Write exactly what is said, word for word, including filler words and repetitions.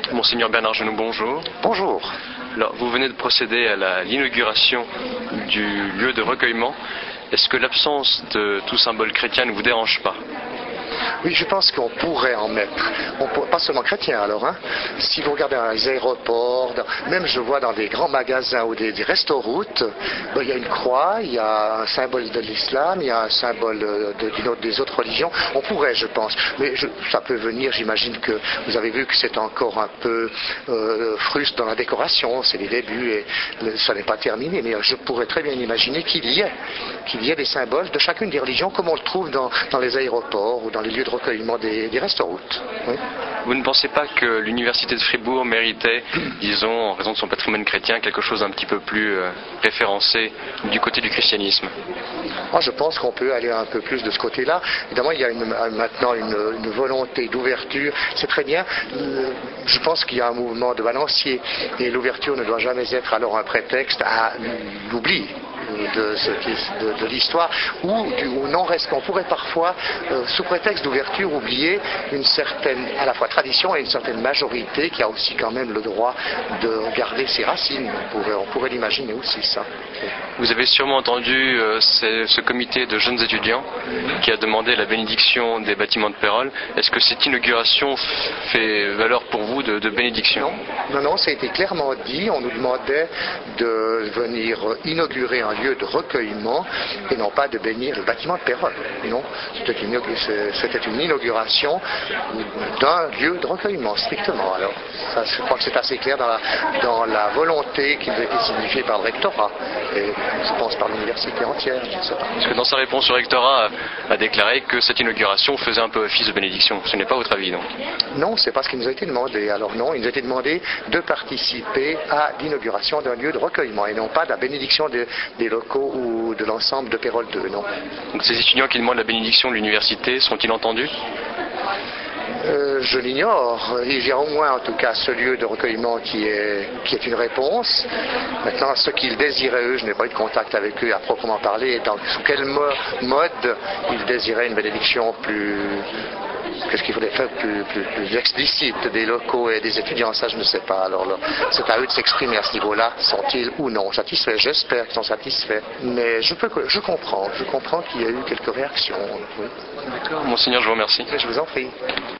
Monseigneur Bernard Genoux, bonjour. Bonjour. Alors, vous venez de procéder à l'inauguration du lieu de recueillement. Est-ce que l'absence de tout symbole chrétien ne vous dérange pas? Oui, je pense qu'on pourrait en mettre. On pour, pas seulement chrétien alors. Hein. Si vous regardez dans les aéroports, dans, même je vois dans des grands magasins ou des, des restaurants-routes, ben, il y a une croix, il y a un symbole de l'islam, il y a un symbole de, de, de, des autres religions. On pourrait, je pense. Mais je, ça peut venir, j'imagine que vous avez vu que c'est encore un peu euh, fruste dans la décoration. C'est les débuts et le, ça n'est pas terminé. Mais je pourrais très bien imaginer qu'il y ait, qu'il y ait des symboles de chacune des religions comme on le trouve dans, dans les aéroports ou dans les lieux de recueillement des, des restaurants. Oui. Vous ne pensez pas que l'université de Fribourg méritait, disons, en raison de son patrimoine chrétien, quelque chose d'un petit peu plus euh, référencé du côté du christianisme? Moi, je pense qu'on peut aller un peu plus de ce côté-là. Évidemment, il y a une, maintenant une, une volonté d'ouverture. C'est très bien. Je pense qu'il y a un mouvement de balancier. Et l'ouverture ne doit jamais être alors un prétexte à l'oubli de, ce qui, de, de l'histoire, ou, du, ou non reste qu'on pourrait parfois, euh, sous prétexte d'ouverture, oublier une certaine, à la fois tradition et une certaine majorité qui a aussi quand même le droit de garder ses racines. On pourrait, on pourrait l'imaginer aussi, ça. Vous avez sûrement entendu euh, ce, ce comité de jeunes étudiants qui a demandé la bénédiction des bâtiments de Pérols. Est-ce que cette inauguration fait valeur pour vous de, de bénédiction? Non, non, non, ça a été clairement dit. On nous demandait de venir inaugurer un lieu de recueillement et non pas de bénir le bâtiment de Pérols. Non, c'était une, c'était une inauguration d'un lieu de recueillement, strictement. Alors, ça, je crois que c'est assez clair dans la, dans la volonté qui nous a été signifiée par le rectorat et je pense par l'université entière. Je ne sais pas. Parce que dans sa réponse, le rectorat a, a déclaré que cette inauguration faisait un peu office de bénédiction. Ce n'est pas votre avis, non? Non, c'est pas ce qui nous a été demandé. Alors non, il nous a été demandé de participer à l'inauguration d'un lieu de recueillement et non pas de la bénédiction de, des locaux ou de l'ensemble de Pérols deux, non. Donc ces étudiants qui demandent la bénédiction de l'université, sont-ils entendus? Euh, je l'ignore. Il y a au moins en tout cas ce lieu de recueillement qui est, qui est une réponse. Maintenant, ce qu'ils désiraient eux, je n'ai pas eu de contact avec eux à proprement parler, dans, sous quel mo- mode ils désiraient une bénédiction plus... Qu'est-ce qu'il faudrait faire plus, plus, plus explicite des locaux et des étudiants, ça je ne sais pas. Alors là, c'est à eux de s'exprimer à ce niveau-là, sont-ils ou non satisfaits? J'espère qu'ils sont satisfaits. Mais je, peux, je comprends, je comprends qu'il y a eu quelques réactions. Oui. D'accord, Monseigneur, je vous remercie. Mais je vous en prie.